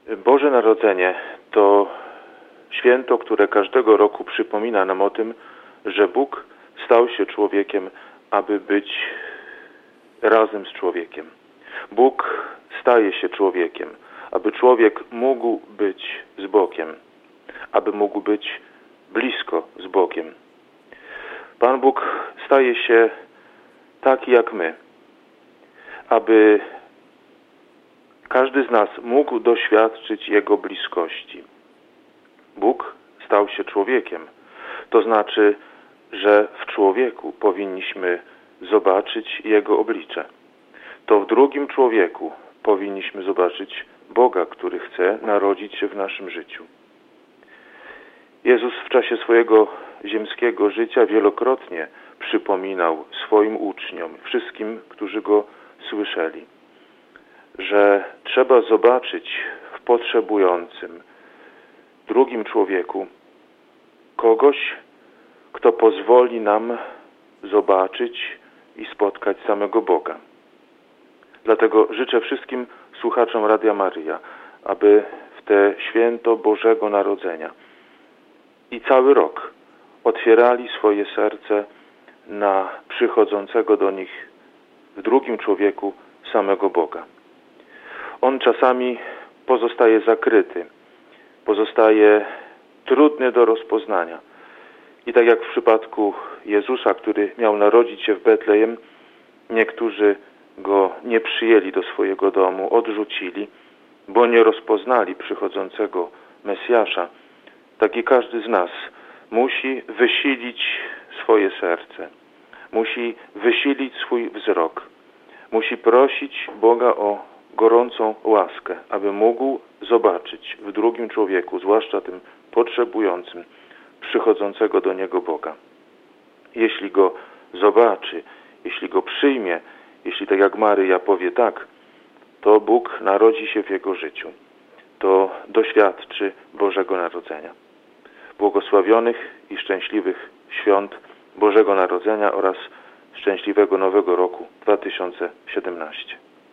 Boże Narodzenie to święto, które każdego roku przypomina nam o tym, że Bóg stał się człowiekiem, aby być razem z człowiekiem. Bóg staje się człowiekiem, aby człowiek mógł być z Bogiem, aby mógł być blisko z Bogiem. Pan Bóg staje się taki jak my, aby każdy z nas mógł doświadczyć Jego bliskości. Bóg stał się człowiekiem. To znaczy, że w człowieku powinniśmy zobaczyć Jego oblicze. To w drugim człowieku powinniśmy zobaczyć Boga, który chce narodzić się w naszym życiu. Jezus w czasie swojego ziemskiego życia wielokrotnie przypominał swoim uczniom, wszystkim, którzy Go słyszeli, że trzeba zobaczyć w potrzebującym, drugim człowieku kogoś, kto pozwoli nam zobaczyć i spotkać samego Boga. Dlatego życzę wszystkim słuchaczom Radia Maryja, aby w te święto Bożego Narodzenia i cały rok otwierali swoje serce na przychodzącego do nich w drugim człowieku samego Boga. On czasami pozostaje zakryty, pozostaje trudny do rozpoznania. I tak jak w przypadku Jezusa, który miał narodzić się w Betlejem, niektórzy Go nie przyjęli do swojego domu, odrzucili, bo nie rozpoznali przychodzącego Mesjasza. Tak i każdy z nas musi wysilić swoje serce, musi wysilić swój wzrok, musi prosić Boga o gorącą łaskę, aby mógł zobaczyć w drugim człowieku, zwłaszcza tym potrzebującym, przychodzącego do niego Boga. Jeśli Go zobaczy, jeśli Go przyjmie, jeśli tak jak Maryja powie tak, to Bóg narodzi się w jego życiu. To doświadczy Bożego Narodzenia. Błogosławionych i szczęśliwych świąt Bożego Narodzenia oraz szczęśliwego Nowego Roku 2017.